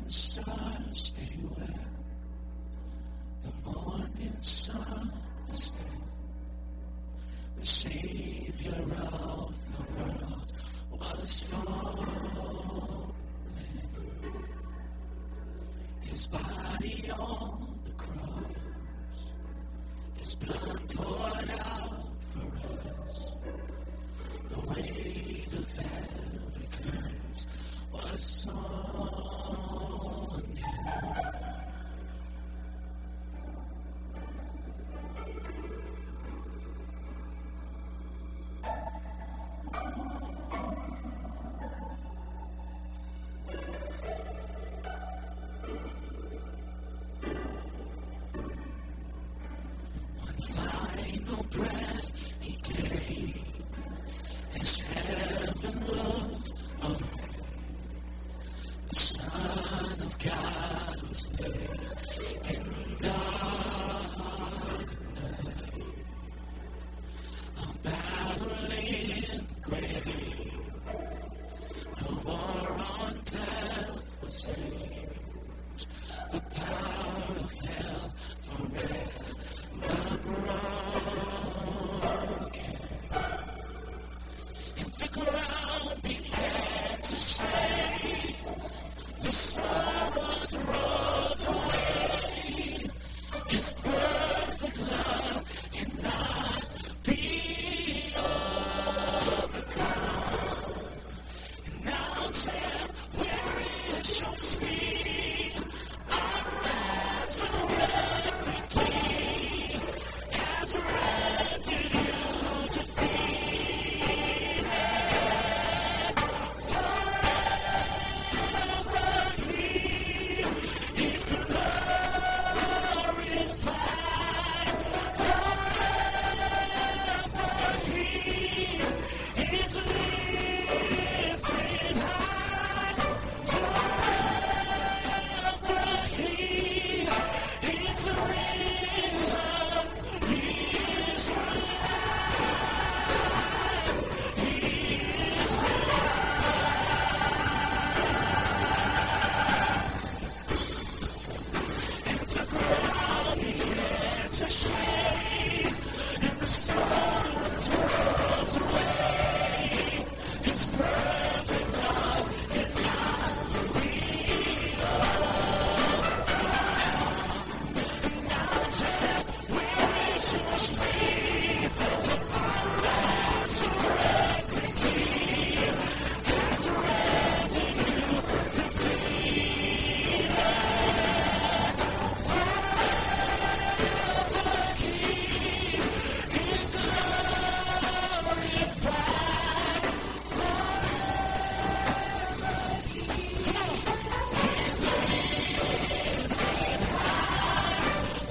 stars stay where the morning sun will stand. The Savior of the world was falling. His body on the cross, His blood poured out for us. The weight of every curse was on Him. Final breath He gave, as heaven looked away. The Son of God was laid in dark night. A battle in the grave, the war on death was waged. The power of hell forever broken, and the ground began to shake. The storm was rolled away. His perfect love cannot be overcome. And now death, where is your sting? Our resurrected King has rendered you defeated. Forever He is glorified. Forever He is lifted high. Forever He is risen. He is alive. He is and the ground began to shake, and the storms rolled away. His perfect love cannot be overcome. Now death, where is your sting? For our resurrected King has rendered you defeated. Forever He is glorified. His lifted high.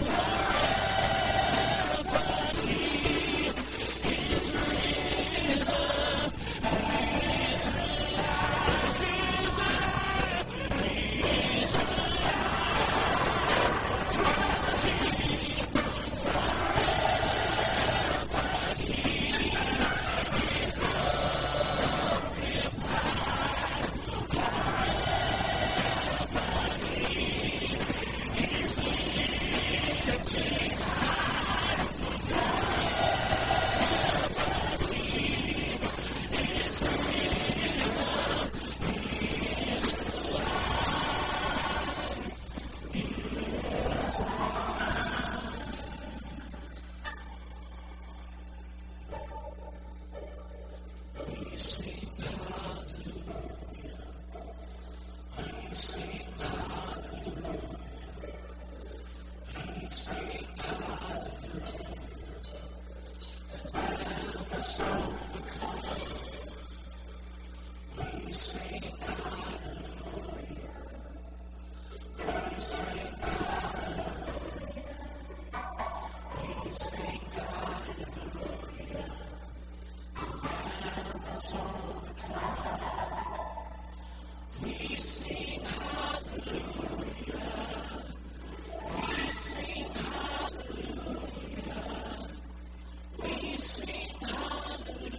Forever He is risen. He is alive. He is alive. He is alive. Forever He is We sing hallelujah. We sing hallelujah. We sing hallelujah. The Lamb has overcome. We sing hallelujah. We sing hallelujah. We sing hallelujah. The Lamb has overcome. We sing hallelujah. We sing hallelujah. We sing hallelujah.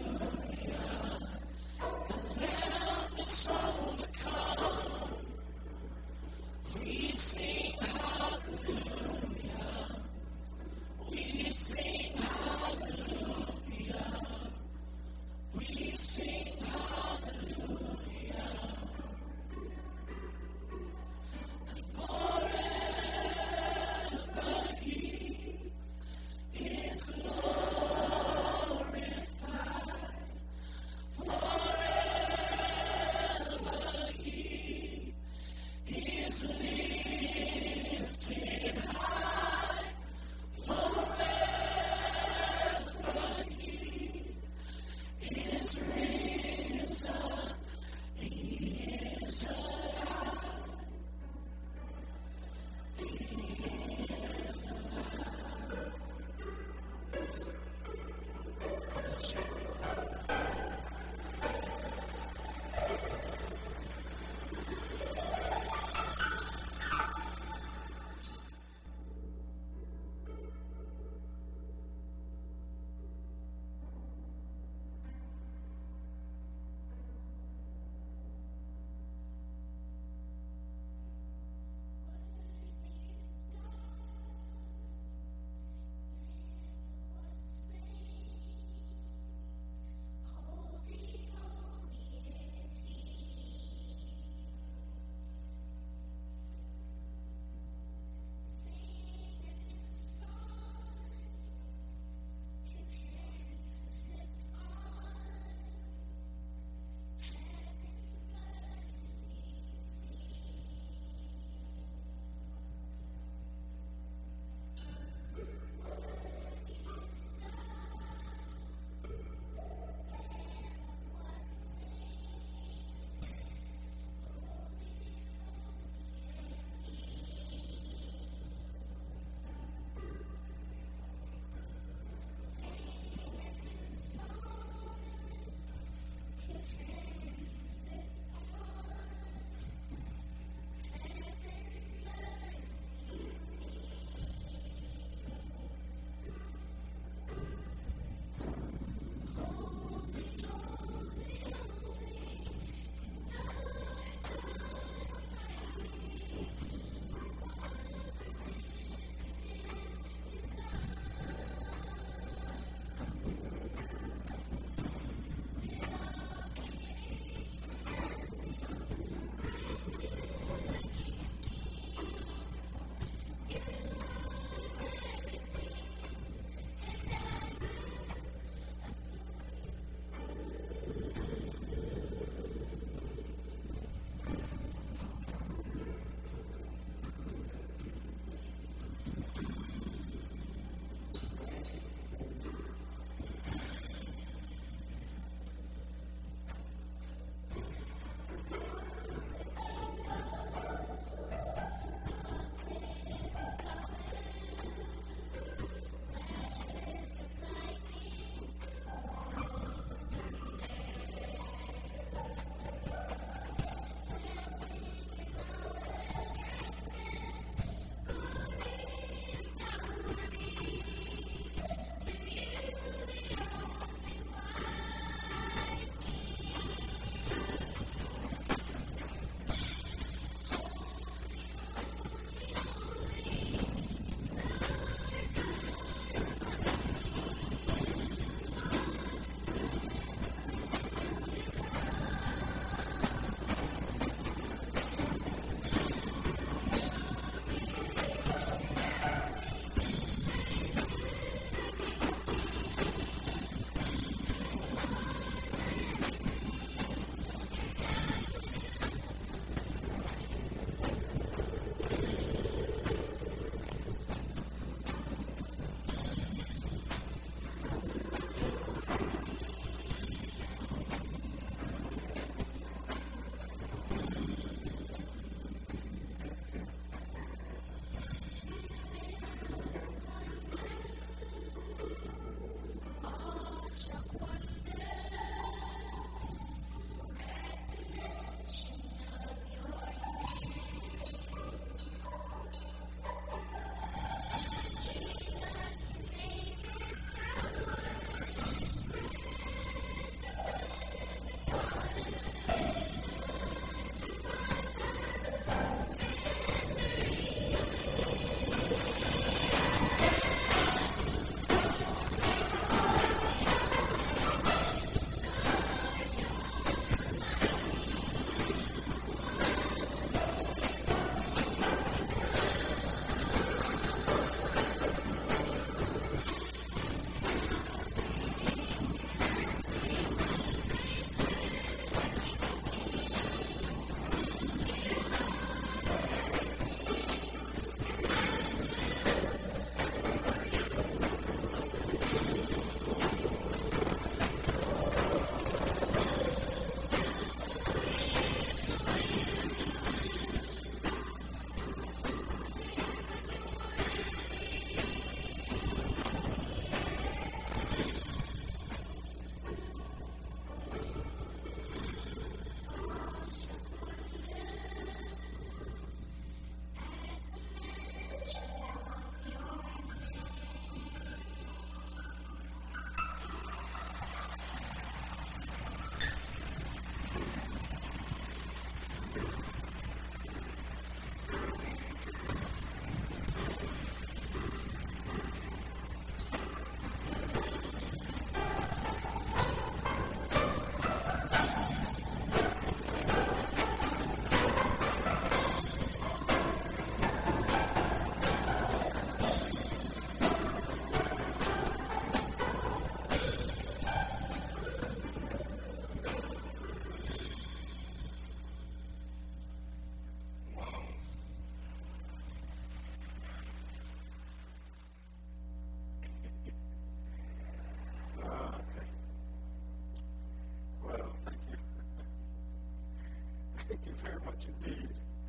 Thank you very much indeed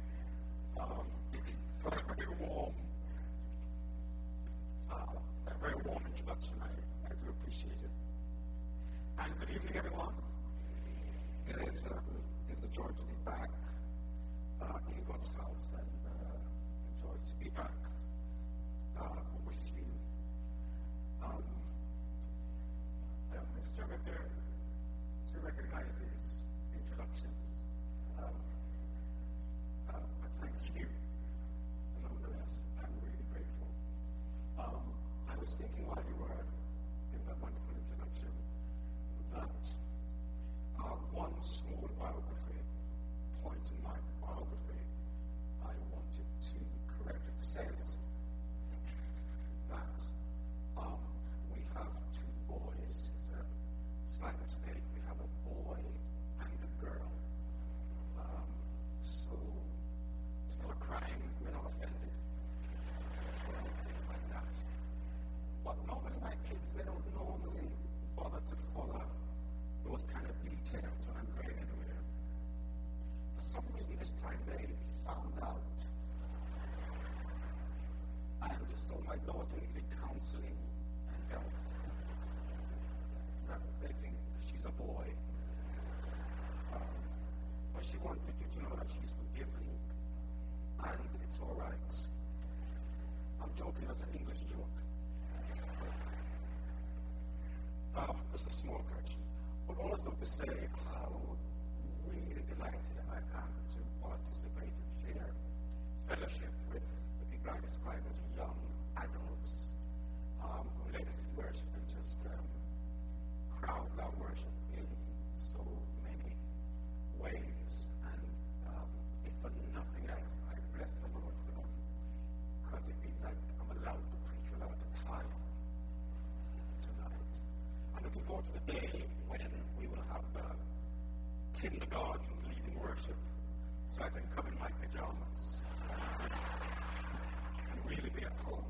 for that very warm introduction. I do appreciate it. And good evening, everyone. It is a joy to be back in God's house, and a joy to be back with you. It's terrific to recognize these introductions. But thank you. Nonetheless, I'm really grateful. I was thinking while you were doing that wonderful introduction that one small biography point in my biography I wanted to correct. It says that we have two boys. It's a slight mistake. We have a boy and a girl. So it's not a crime. We're not offended or anything like that. But normally my kids, they don't normally bother to follow those kind of details when I'm going anywhere. For some reason this time they found out. And so my daughter needed counseling and help. They think she's a boy. But she wanted you to know that she's forgiven. And it's all right. I'm joking as an English joke. It's a small correction. But also to say how really delighted I am to participate and share fellowship with the people I describe as young adults who led us in worship and just crowd our worship in so many ways. And if for nothing else, I bless the Lord for them, because it means I'm allowed to preach without a tie tonight. I'm looking forward to the day when we will have the kindergarten leading worship, so I can come in my pajamas and really be at home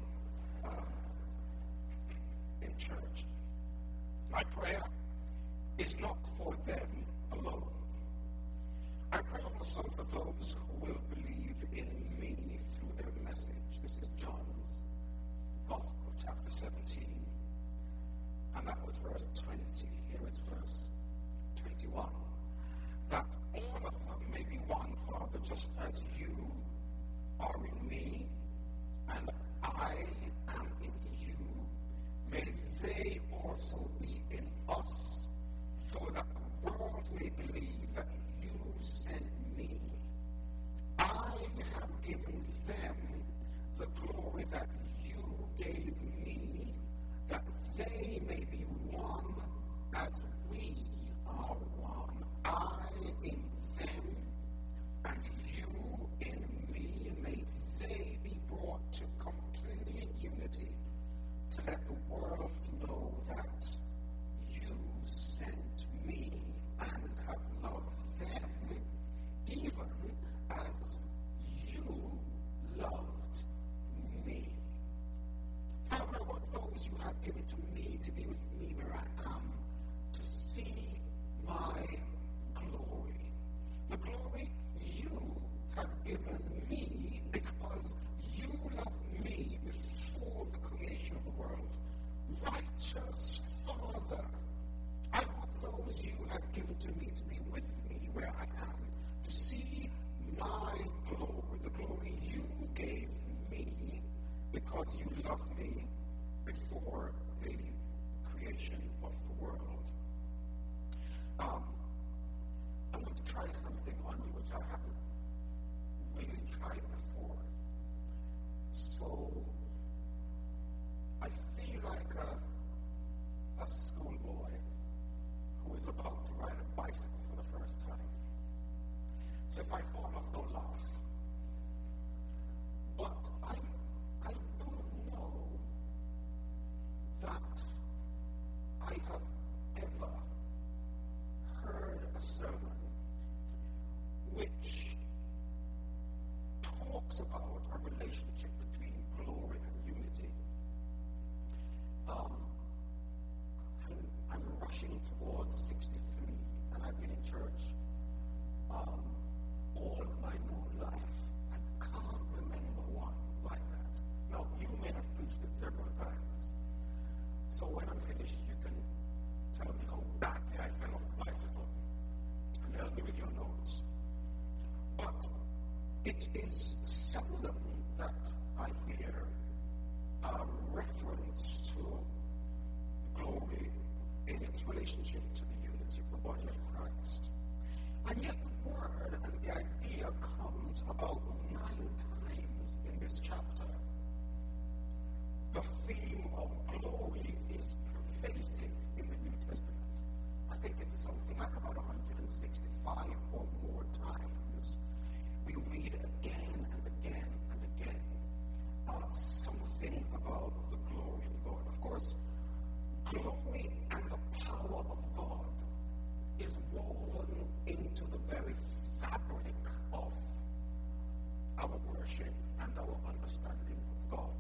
in church. My prayer is not for them alone. I pray also for those who will believe in me through their message. This is John's Gospel, chapter 17. And that was verse 20. Here it's verse 21. That all of them may be one, Father, just as you are in me, and I am in you. May they also be in us, so that the world may believe that you sent me. I have given them the glory that you gave me, that they may be one as we are one. I in them and you in me. May they be brought to complete unity, to let the world know that you sent me and have loved them, even as you loved me. Father, I want those you have given to me to be with me where I am, to see my glory. The glory you have given me because you loved me before the creation of the world. Righteous Father, I want those you have given to me to be with me where I am, to see my glory, the glory you gave me because you loved me before the creation of the world. I'm going to try something on you which I haven't really tried before. So I feel like a schoolboy who is about to ride a bicycle for the first time. So if I fall off, don't laugh. But I don't know that I have ever heard a sermon which talks about a relationship between glory and unity. I'm rushing towards 63, and I've been in church all of my known life. I can't remember one like that. Now, you may have preached it several times. So when I'm finished, you can tell me how badly I fell off the bicycle and help me with your notes. But it is seldom that I hear a reference to glory in its relationship to the unity of the body of Christ. And yet the word and the idea comes about 9 times in this chapter. The theme of glory is pervasive in the New Testament. I think it's something like about 165 or more times. We read again and again and again something about the glory of God. Of course, glory and the power of God is woven into the very fabric of our worship and our understanding of God.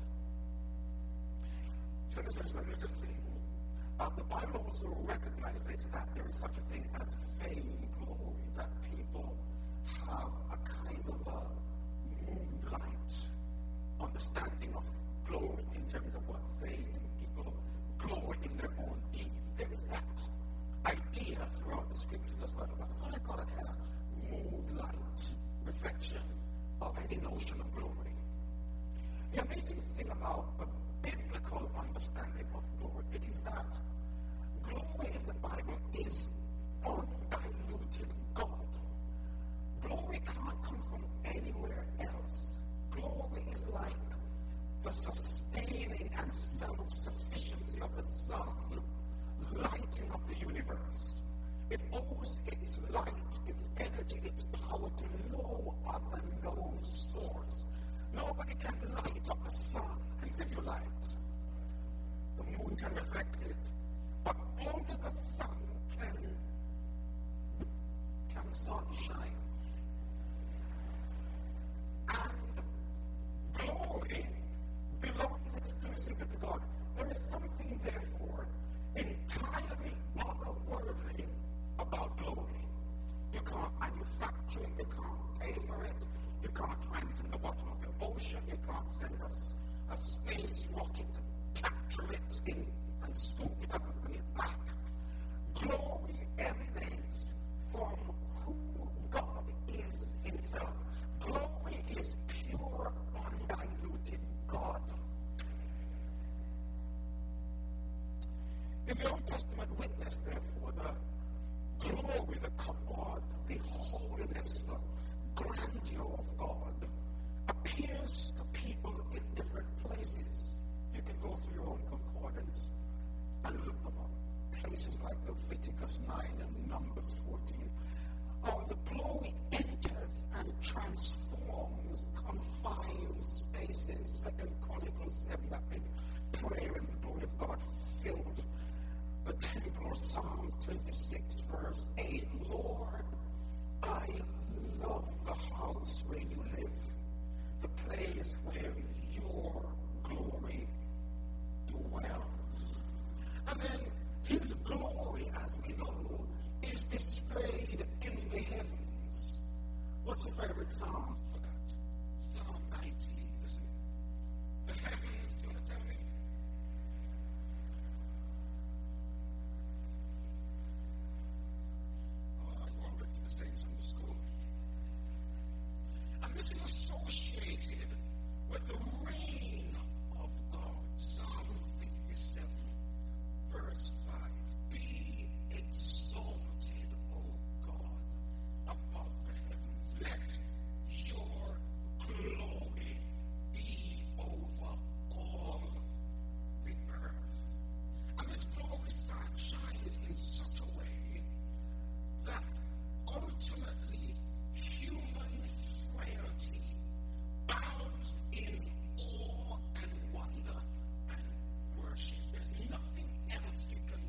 So this is a little thing. The Bible also recognizes that there is such a thing as vain glory, that people have a kind of a moonlight understanding of glory in terms of what they do. People glory in their own deeds. There is that idea throughout the scriptures as well. But it's what I call a kind of moonlight reflection of any notion of glory. The amazing thing about a biblical understanding of glory, it is that glory in the Bible is undiluted God. Glory can't come from anywhere else. Glory is like the sustaining and self-sufficiency of the sun lighting up the universe. It owes its light, its energy, its power to no other known source. Nobody can light up the sun and give you light. The moon can reflect it, but only the sun can sunshine. And glory belongs exclusively to God. There is something, therefore, entirely otherworldly about glory. You can't manufacture it, you can't pay for it, you can't find it in the bottom of the ocean, you can't send us a space rocket to capture it in and scoop it up and bring it back. Glory emanates from who God is himself. Glory is pure, undiluted God. In the Old Testament witness, therefore, the glory, the kabod, the holiness, the grandeur of God appears to people in different places. You can go through your own concordance and look them up. Places like Leviticus 9 and Numbers 14. The glory enters and transforms confined spaces. 2 Chronicles 7, that big prayer in the glory of God filled the temple. Psalms 26 verse 8. Lord, I love the house where you live, the place where your glory dwells. And then his glory, as we know, is displayed in the heavens. What's your favorite psalm for that? Psalm 19, isn't it? The heavens, you want to tell me? You all went to the same Sunday school. And this is associated with the reign of God. Psalm 57, verse 5. Be exalted, O God, above the heavens. Let your glory be over all the earth. And this glory shines in such a way that ultimately human frailty bows in awe and wonder and worship. There's nothing else you can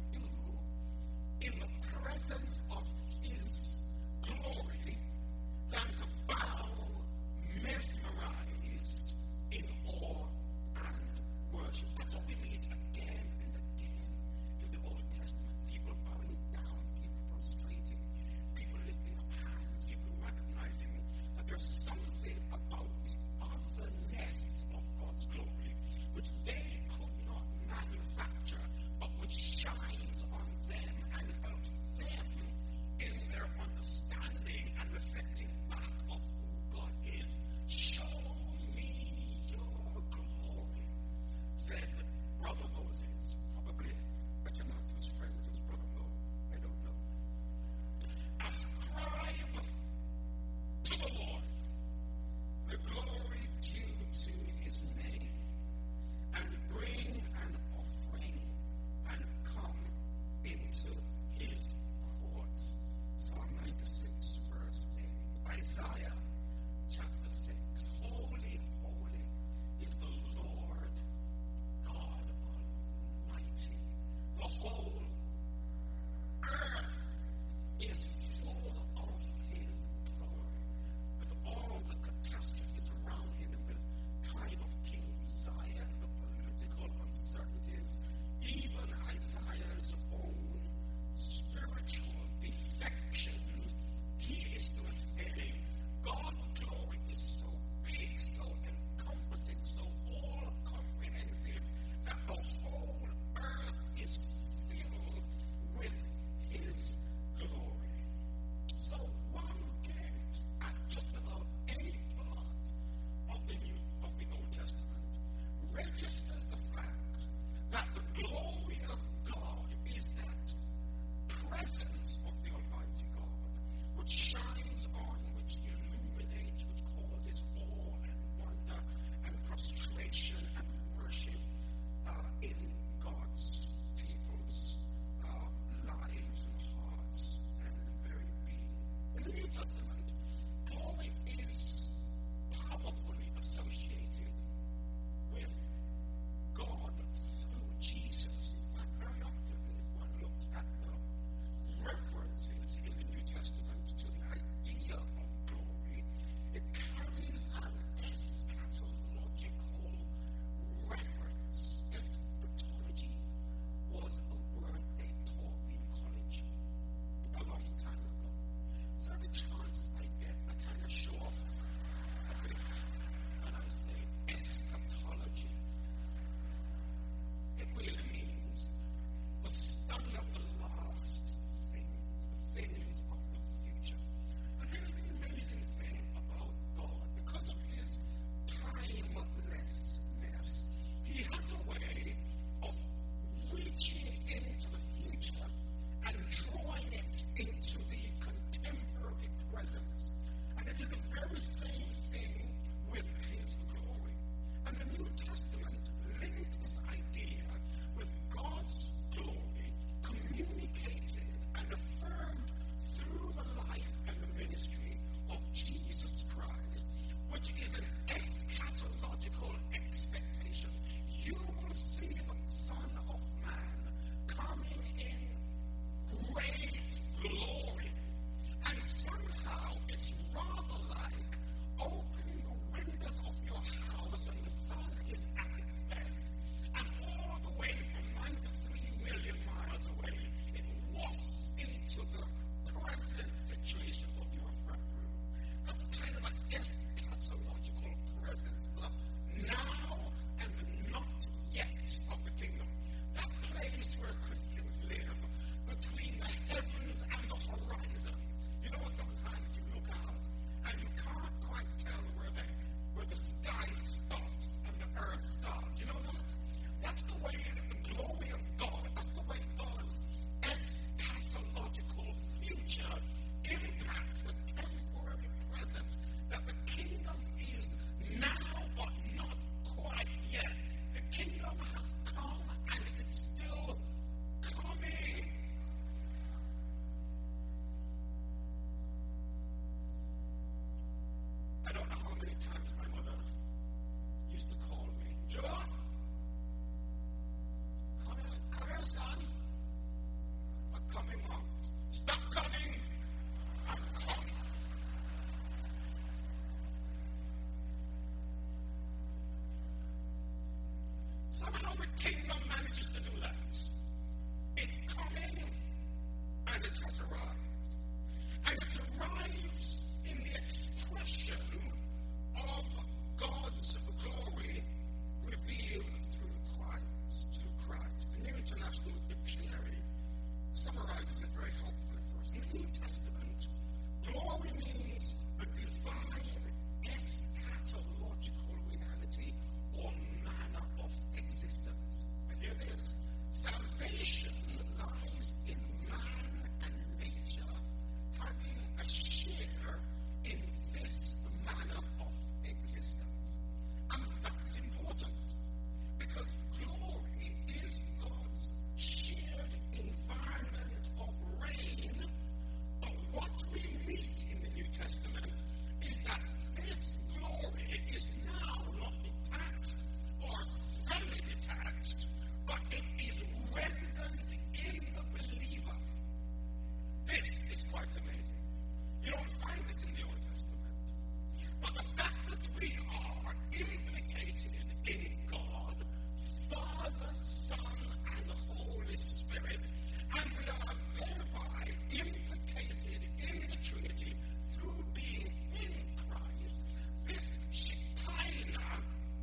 and it has arrived. And it arrives in the expression of God's glory revealed through Christ. The New International Dictionary summarizes it very helpfully for us. In the New Testament, glory means the divine eschatological reality or manner of existence. And hear this, salvation lies in man and nature having a share in this manner of existence. And that's important because glory is God's shared environment of reign. But what we meet in the New Testament is that this glory is now not detached or semi-detached, but it is resident in the believer. This is quite amazing. You don't find this in the Old Testament. But the fact that we are implicated in God, Father, Son, and Holy Spirit, and we are thereby implicated in the Trinity through being in Christ, this Shekinah,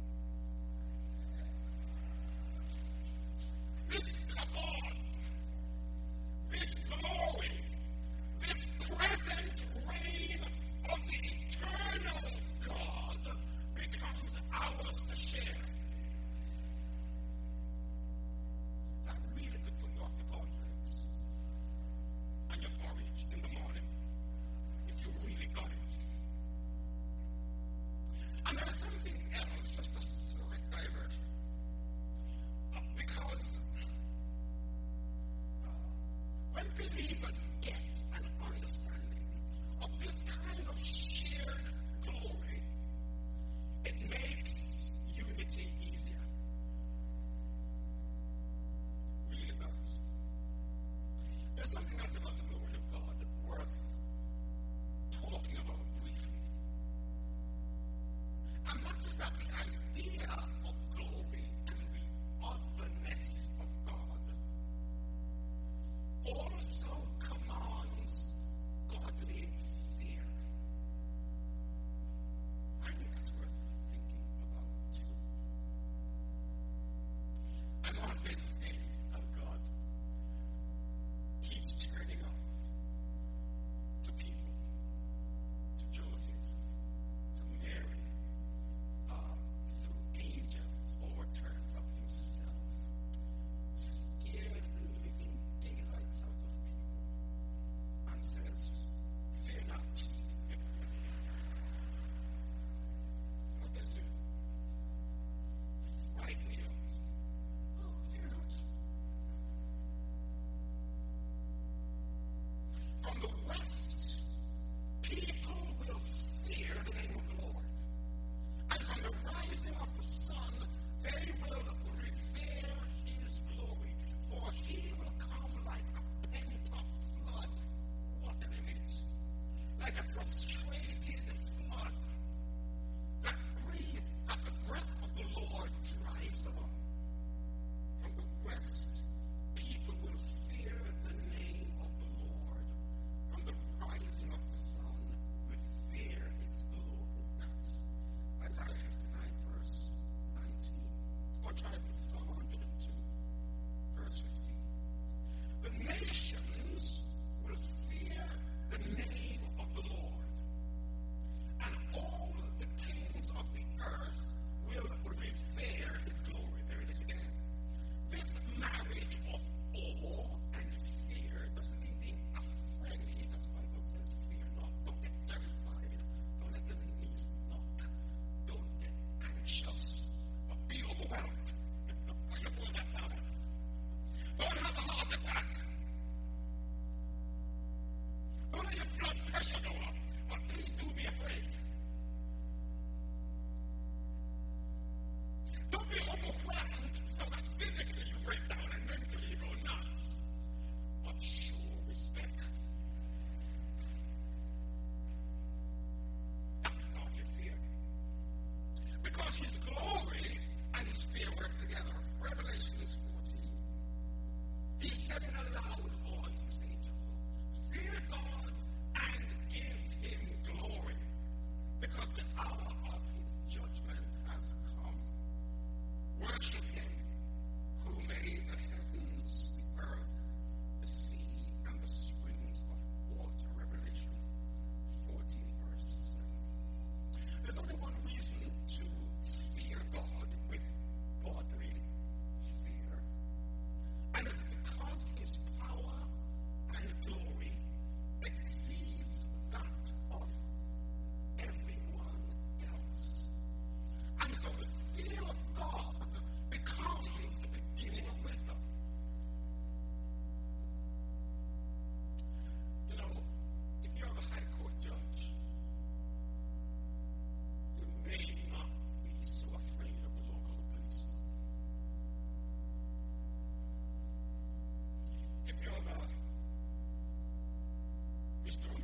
this kabod, this glory, this present reign of the eternal God becomes ours to share. That really could put you off your cornflakes and your porridge in the morning if you really got it. And there is something else, just a slight diversion. Because when believers get an understanding of this kind of shared glory, it makes unity easier. Really does. There's something else about the glory of God worth talking about briefly. And that is that the idea of glory and the otherness of God also commands godly fear. I think that's worth thinking about too. I'm always amazed how God keeps turning up to people, to Joseph, to Mary, through angels, or turns up himself, scares the living daylights out of people, and says, fear not. What does do? Frighten you out. Oh, fear not. From the west, people will fear the name of the Lord. And from the rising of the sun, they will revere his glory. For he will come like a pent-up flood. What an image. Like a frustrated flood that the breath of the Lord drives along. From the west, people will fear the name of the Lord. From the rising of the sun, revere his glory. That's Isaiah 59, verse 19. Or try it with Psalm 102, verse 15. The nations will fear the name of the Lord, and all the kings of the earth will revere his glory. There it is again. This marriage of awe and fear doesn't mean being afraid. That's why God says, fear not. Don't get terrified. Don't let your knees knock. Don't get anxious. But be overwhelmed. Or you hold that balance. Don't have a heart attack. Don't let your blood pressure go up. But please do be afraid. Don't be overwhelmed so that physically you break down and mentally you go nuts. But show respect. That's godly fear. Because his glory and his fear work together. Revelation 14. He said in a loud voice, this angel,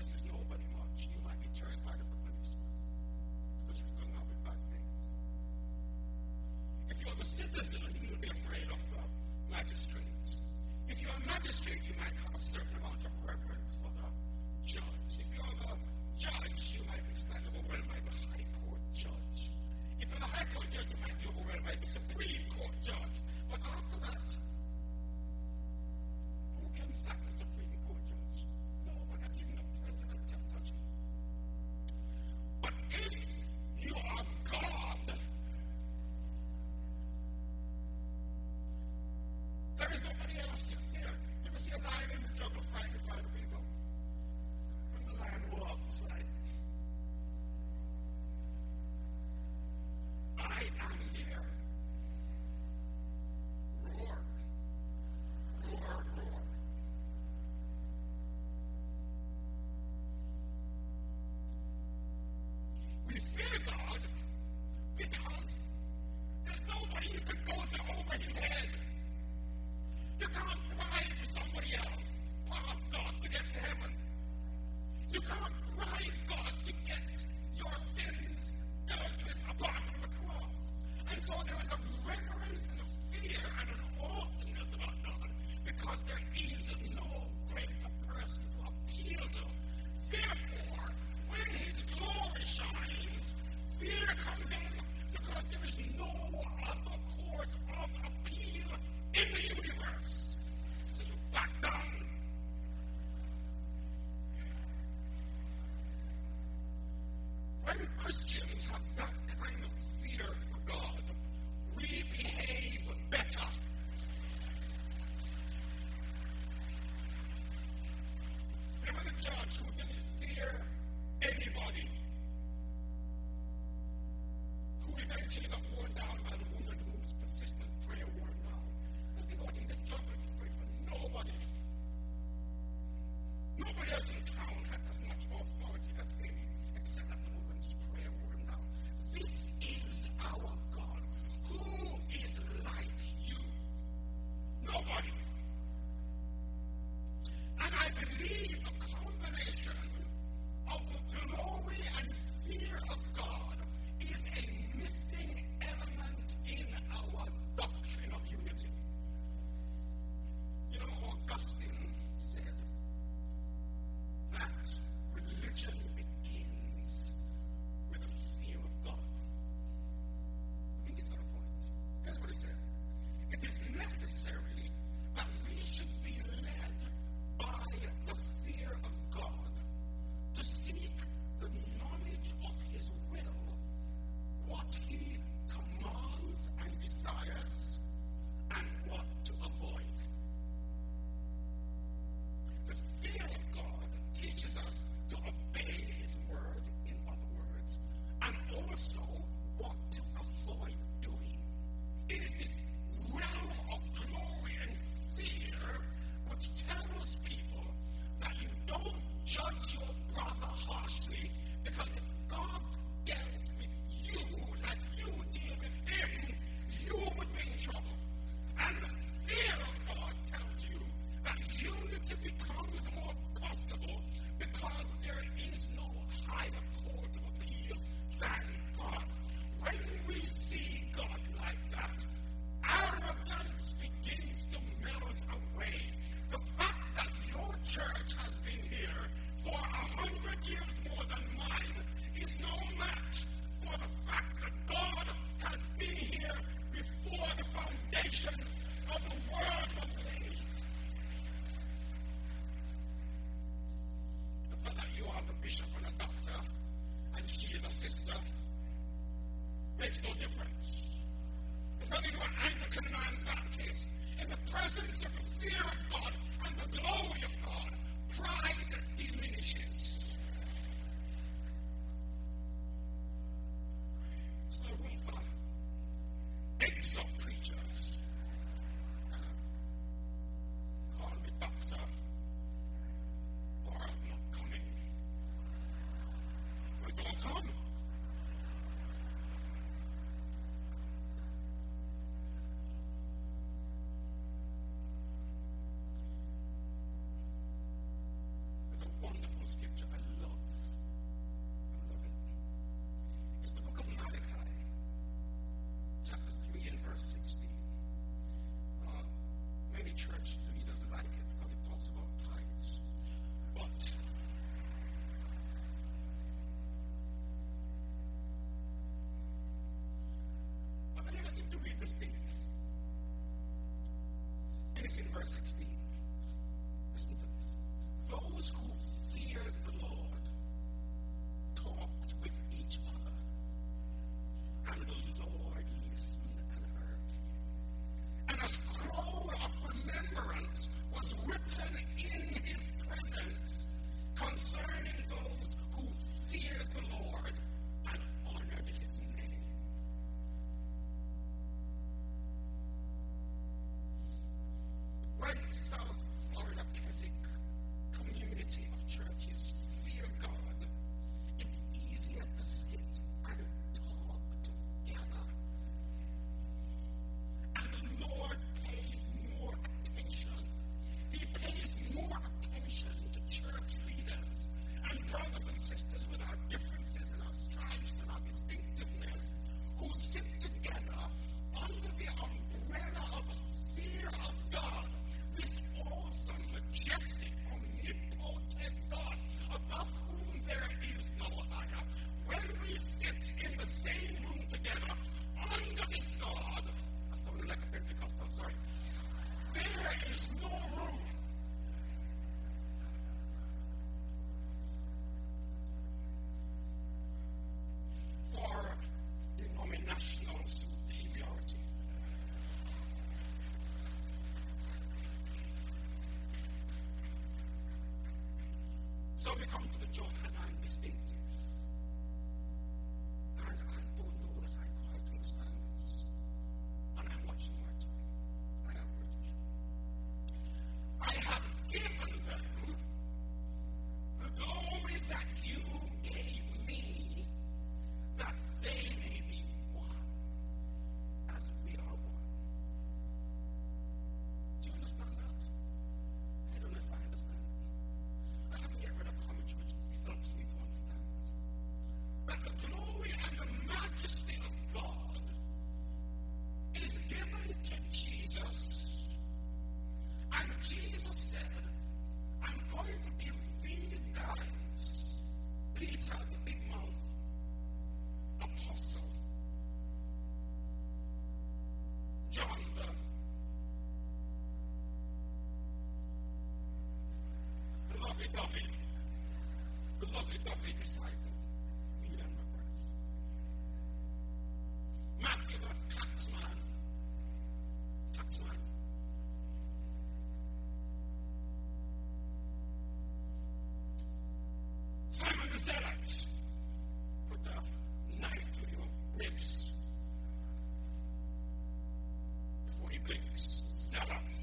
police is nobody much, you might be terrified of the police, especially if you're going out with bad things. If you're the citizen, you will be afraid of the magistrates. If you're a magistrate, you might have a certain amount of reverence for the judge. If you're the judge, you might be slightly overwhelmed by the high court judge. If you're the high court judge, you might be overwhelmed by the Supreme Court judge. But after that, who can sack the Supreme Court judge? No, but not even the president can touch it. But if you are God, there is nobody else to fear. You ever see a lion in the jungle fighting for other people? When the lion walks, like, I am here. Roar. Roar, roar. We fear God because there's nobody you can go to over his head. You can't bribe somebody else past God to get to heaven. You can't bribe God to get your sins dealt with apart from the cross. And so there is a reverence and a fear and an awesomeness about God because there is no greater person to appeal to. Therefore, when his glory shines, fear comes in because there is no other court of appeal in the universe. So you back down. When Christians have that kind of fear for God, we behave better. Remember the judge who didn't fear anybody, who eventually got worn down by the woman whose persistent prayer wore him down. I think about him, this judge would be afraid for nobody. Nobody else in town had as much authority as him, except that the woman's prayer wore him down. This is our God. Who is like you? Nobody. And I believe the combination of the glory and fear of God is a missing element in our doctrine of unity. You know, Augustine said that religion begins with a fear of God. I think he's got a point. Here's what he said. It is necessary that we should be led by the fear of God to seek the knowledge of his will, what he commands and desires, and what to avoid. The fear of God teaches us to obey his word, in other words, and also what to avoid doing. It is this realm of glory and fear which tells people that you don't judge your brother harshly, because if God dealt with you like you deal with him, you would be in trouble. And the fear of God tells you that unity becomes more possible because there is no higher court of appeal than God. When we see God like that, arrogance begins to melt away. The fact that your church has been here for 100 years more than mine is no match for the fact that God has been here before the foundations of the world was laid. The fact that you are the bishop and a doctor and she is a sister makes no difference. The fact that you are Anglican and Baptist, in the presence of the fear of God and the glory of God, pride diminishes. There's no room for exo preachers. Call me doctor, or I'm not coming. Well, don't come. scripture I love. I love it. It's the book of Malachi, chapter 3 and verse 16. Many church leaders like it because it talks about tithes. But I never seem to read this thing. And it's in verse 16. Listen to this. Those who feared the Lord talked with each other, and the Lord listened and heard. And a scroll of remembrance was written in his presence concerning those who feared the Lord and honored his name. When South Florida Keswick community of churches fear God, it's easier to sit and talk together. And the Lord pays more attention. He pays more attention to church leaders and brothers and sisters with our differences and our stripes and our distinctiveness who sit together under the umbrella of a fear of God, this awesome, majestic, omnipotent God above whom there is no higher. When we sit in the same room together under this God, I sounded like a Pentecostal, sorry. There is no room for denominational superiority. So we come to the Johannine distinctive. And I don't know that I quite understand this. And I'm watching my time. I am British. I have given them the glory that you gave me, that they may be one as we are one. Do you understand that? I don't know if I understand it. I haven't yet read a commentary which helps me to understand it. That the glory and the majesty of God is given to Jesus. And Jesus said, I'm going to give these guys, Peter the big mouth apostle, John the lovey-dovey disciple, Peter and Matthias. Matthew the taxman. Simon the Zealot, put a knife to your ribs before he blinks. Zealot.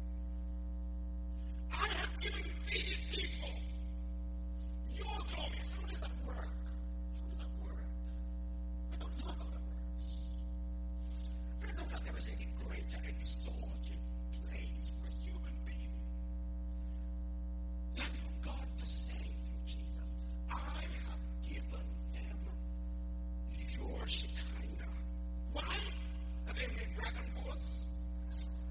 I have given these people your glory. How does that work? How does that work? I don't know how that works. I don't know that there is any greater exalted place for a human being than for God to say through Jesus, I have given them your Shekinah. Why? Have they made dragon boars?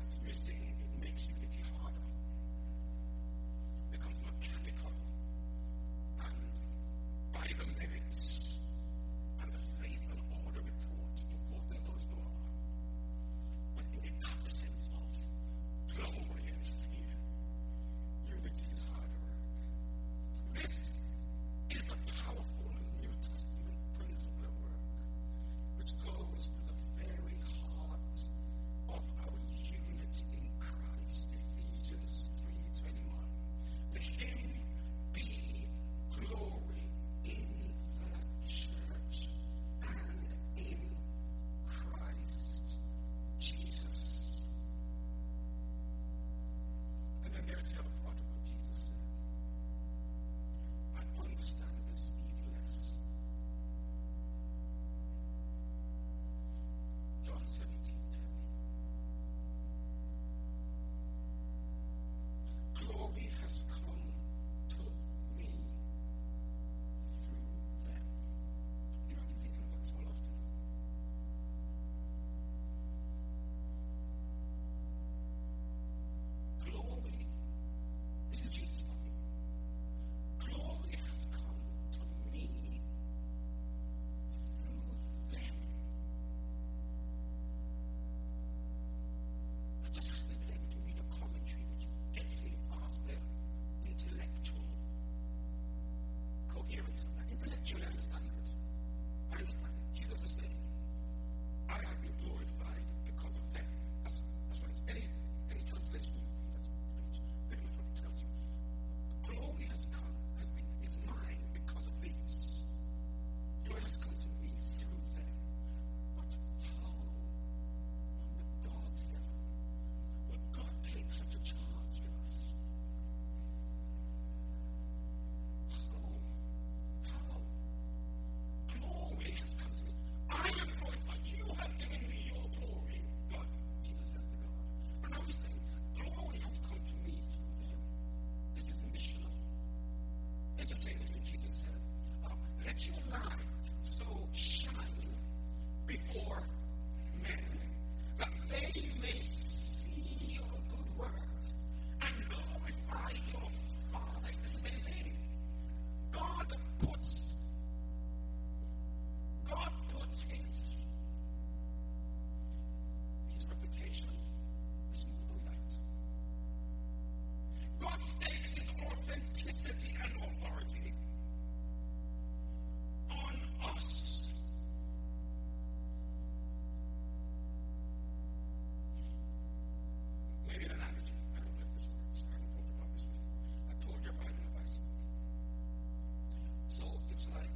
it's missing, it makes unity harder. It becomes mechanical. And by the minutes and the faith and order report, important those who are. But in the absence of glory and fear, unity is harder. This is the powerful New Testament principle at work, which goes to the very heart of our unity in Christ. Ephesians 3:21. To him be glory in the church and in Christ Jesus. And then there's the other part of what Jesus said. I understand this even less. John 17:10. Glory has come to me through them. You know, I've been thinking about this all often. Glory, this is Jesus talking. Glory has come to me through them. I just haven't been able to read a commentary which gets me past the intellectual coherence of that. Intellectually, I understand it. I understand it. Jesus is saying, I have been glorified because of them. That's what it's. Any translation you read, that's pretty much what it tells you. Glory has come, is mine because of these. Glory has come to me through them. But how, on God's level, would God take such a chance with us? How? Glory has come to me. I am glorified. You have given me your glory. God, Jesus says to God. But now he's saying, glory has come to me through them. This is missional. It's the same as when Jesus said, let your light so shine before men that they may see your good works and glorify your Father. It's the same thing. God puts his reputation is more than that. God stakes his authenticity and authority on us. Maybe an analogy. I don't know if this works. I haven't thought about this before. I told you about riding a bicycle. So it's like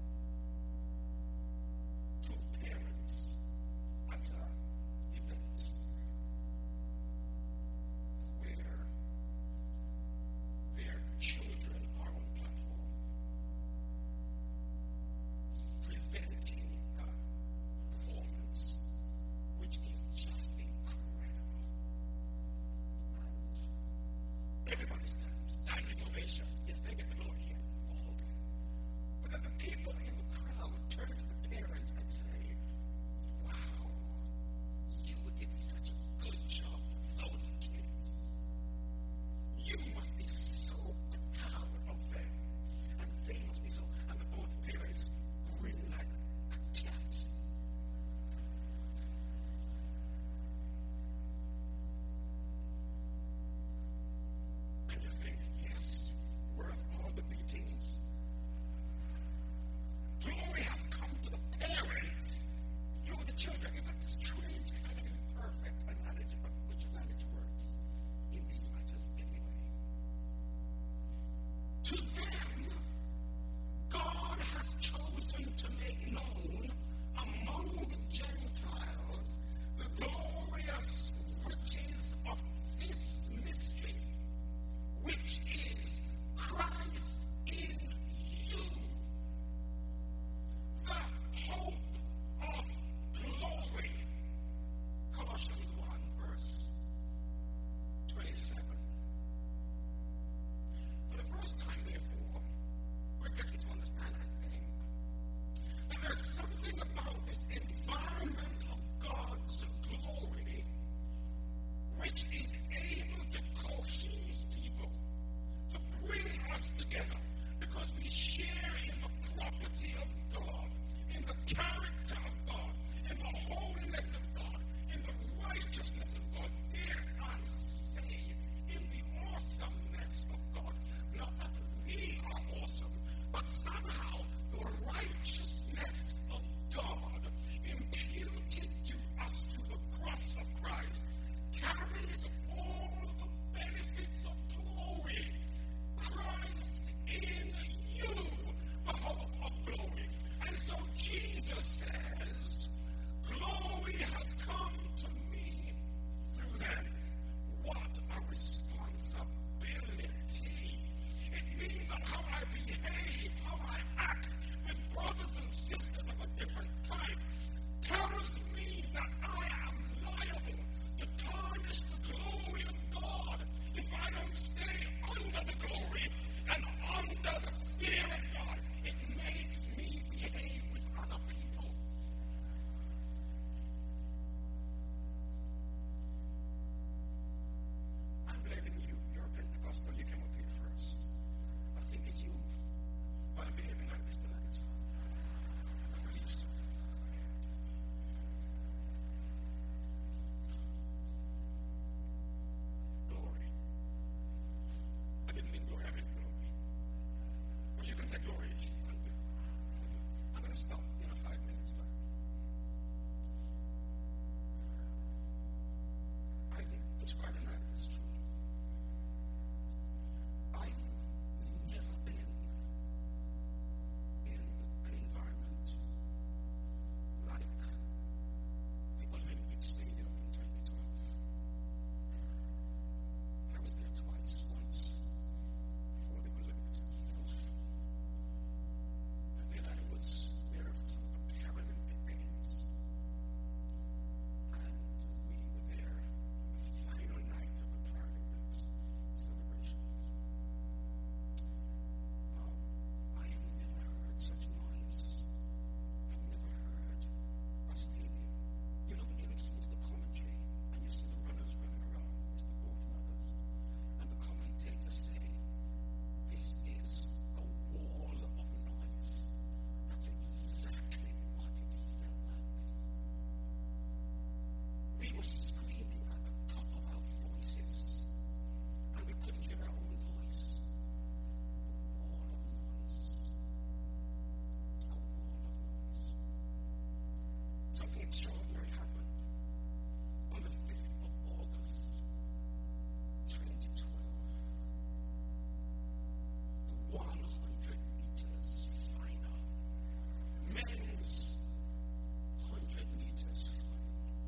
two parents at an event where their children are on platform presenting a performance which is just incredible. And everybody standing ovation. Yes, they get the glory here. But then the people in the crowd turn to the parents and say, wow, you did such a good job with those kids. You must be so proud of them. And they must be so. And the both parents grin like a cat. And you think, yes, worth all the beat. you can say glory. I'm going to stop in a 5 minutes time. I think it's Friday night, it's true. I've never been in an environment like the Olympic Stadium in 2012. I was there twice, once for the Olympics itself, and then I was there for some of the Paralympic Games, and we were there on the final night of the Paralympics celebrations. I've never heard such noise. I've never heard a stadium. You know, when you listen to the commentary and you see the runners running around, Mr. Bolt and others, and the commentators say, this is a wall of noise. That's exactly what it felt like. We were screaming at the top of our voices, and we couldn't hear our own voice. A wall of noise. A wall of noise. Something extraordinary happened on the 5th of August, 2012. The 100 meters final. Men's 100 meters final.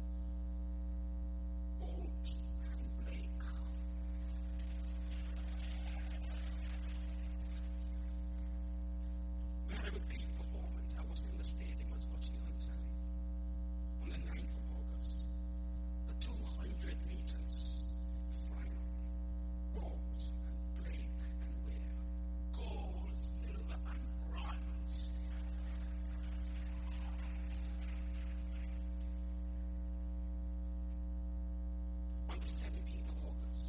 Bolt and Blake. We had a repeat performance. I was in the stadium, I was watching on telly. On the 9th of August, the 200 meters final. Bolt and Blake and Ware. Gold, silver, and bronze. On the 17th of August,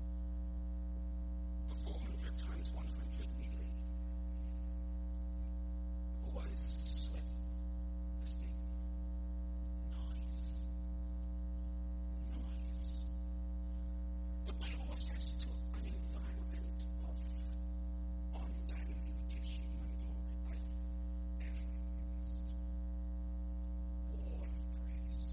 the 400 times 100 relay. The boys swept the stadium. Noise. Noise. The closest to an environment of undiluted human glory I've ever witnessed. Wall of praise.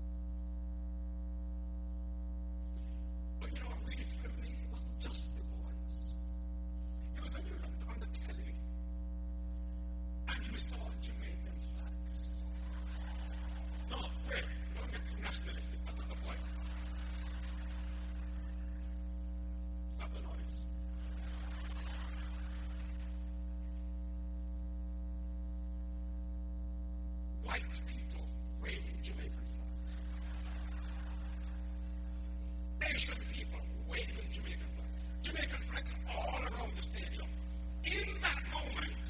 But you know what really thrilled me? It wasn't just the boys. It was when you looked on the telly and you saw Jamaican flags. No, wait, don't get too nationalistic. That's not the point. Stop the noise. White people waving Jamaican flag. Asian people waving Jamaican flag. Jamaican flags all around the stadium. In that moment,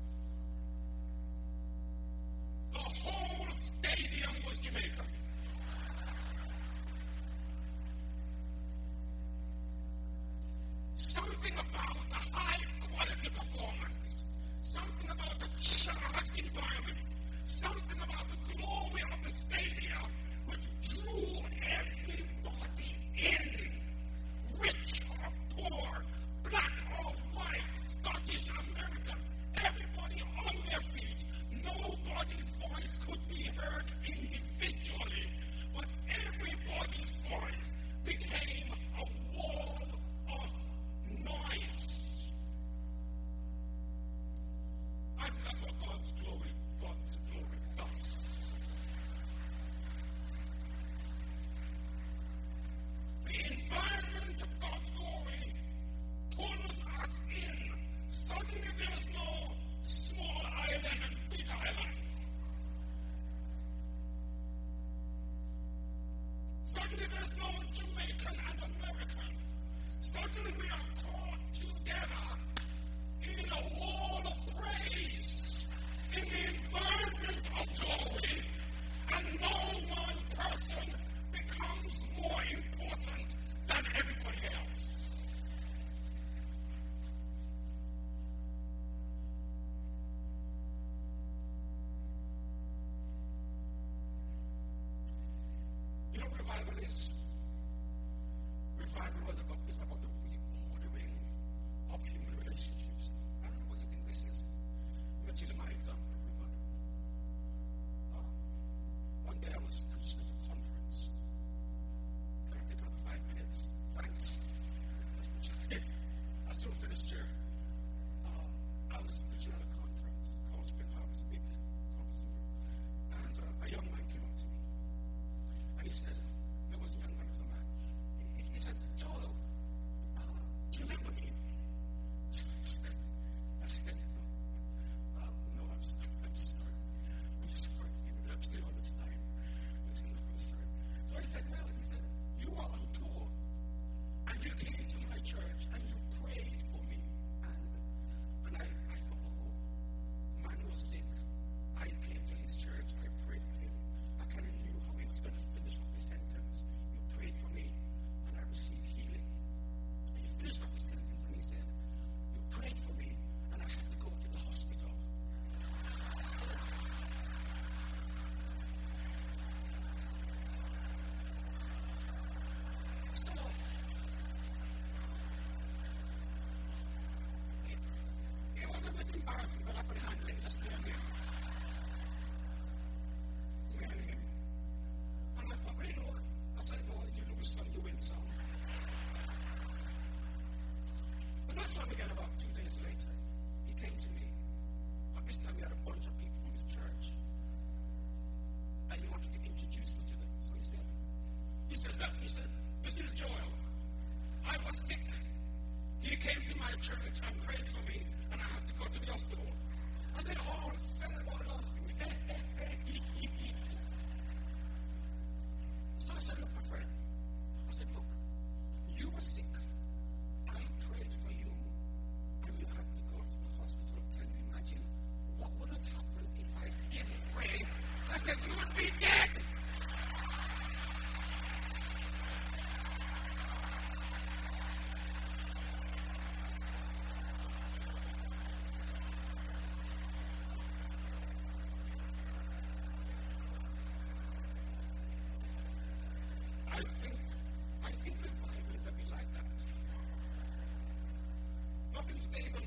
the whole stadium was Jamaican. Something about the high quality performance, something about the charged environment, something about the glory of the stadium which drew everybody in. Rich or poor, black or white, Scottish, American, everybody on their feet. Nobody's voice could be heard individually, but everybody's voice became a wall of noise. I think that's what God's glory does. The environment of God's glory pulls us in. Suddenly there's no small island and big island. Suddenly there's no Jamaican and American. Suddenly we are caught together in a wall of praise, in the environment of glory, and no one person becomes more important than everybody else. You know what revival is? Revival is about the reordering of human relationships. I don't know what you think this is. he said, there was a young man, there was a man. He said, Joel, do you remember me? So I said, no, I'm sorry. I'm sorry. People do that to me all the time. I said, no, I'm sorry. So he said, well, he said, you were on tour, and you came to my church, and you prayed for me. And I thought, oh, man was sick. I came to his church, I prayed for him. I kind of knew how he was going to finish off the sentence. You prayed for me, and I received healing. And he finished off the sentence, and he said, you prayed for me, and I had to go to the hospital. So it was a bit embarrassing, but I could handle it. Just me and him. Me and him. And I thought, well, you know what? I said, no, you lose some, you win some. But that's time again, about 2 days later, he came to me. But this time he had a bunch of people from his church. And he wanted to introduce me to them. So he said, this is Joel. I was sick. He came to my church and prayed for me, and I had to go to the hospital. And they all fell out laughing. So I said, look, my friend. I said, look, you were sick. I prayed for you, and you had to go to the hospital. Can you imagine what would have happened if I didn't pray? I said, you would be dead. I think revival is a bit like that. Nothing stays